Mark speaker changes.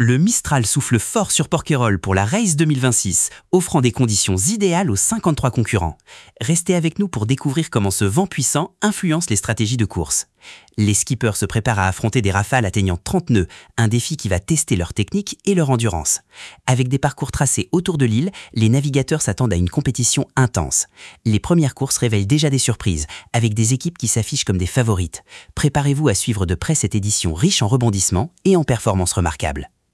Speaker 1: Le Mistral souffle fort sur Porquerolles pour la Race 2026, offrant des conditions idéales aux 53 concurrents. Restez avec nous pour découvrir comment ce vent puissant influence les stratégies de course. Les skippers se préparent à affronter des rafales atteignant 30 nœuds, un défi qui va tester leur technique et leur endurance. Avec des parcours tracés autour de l'île, les navigateurs s'attendent à une compétition intense. Les premières courses révèlent déjà des surprises, avec des équipes qui s'affichent comme des favorites. Préparez-vous à suivre de près cette édition riche en rebondissements et en performances remarquables.